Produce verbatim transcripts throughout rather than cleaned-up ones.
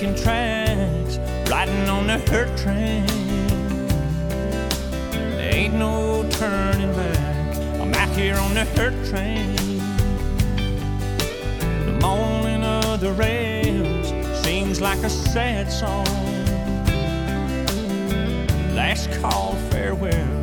making tracks, riding on the hurt train. There ain't no turning back, I'm out here on the hurt train. The moaning of the rails seems like a sad song. Last call, farewell.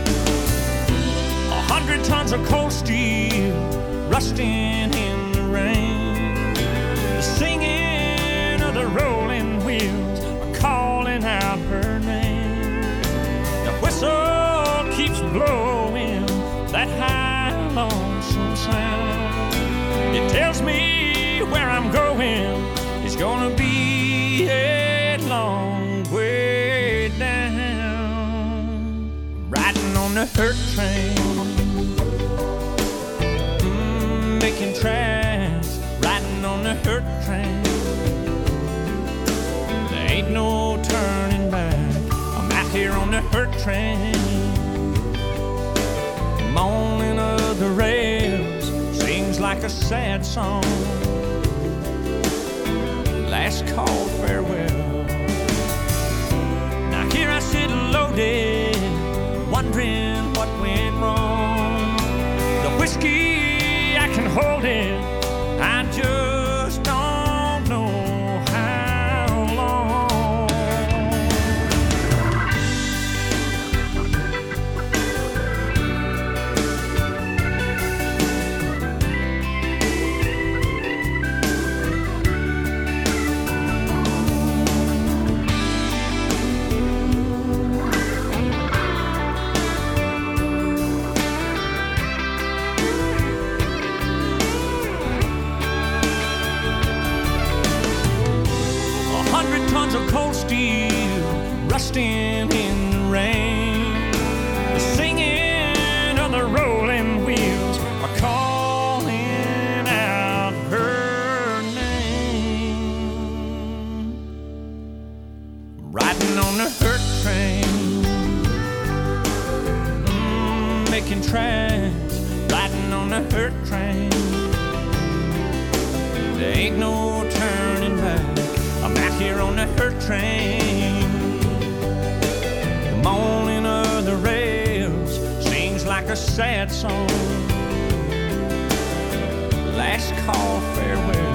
A hundred tons of cold steel rusting in the rain. The singing of the rolling wheels are calling out her name. The whistle keeps blowing that high, lonesome sound. It tells me where I'm going is gonna be a long way down. Riding on the hurt train, mm, making tracks, riding on the hurt train. There ain't no turning back, I'm out here on the hurt train. The moaning of the rails seems like a sad song. Last call, farewell. Now here I sit loaded, wondering what went wrong. The whiskey, I can hold it, I just don't know how long. Tons of cold steel rusting in the rain. The singing of the rolling wheels are calling out her name. Riding on the hurt train, mm, making tracks, riding on the hurt train. There ain't no turning back, I'm out here on the hurt train. The moaning of the rails seems like a sad song. Last call, farewell.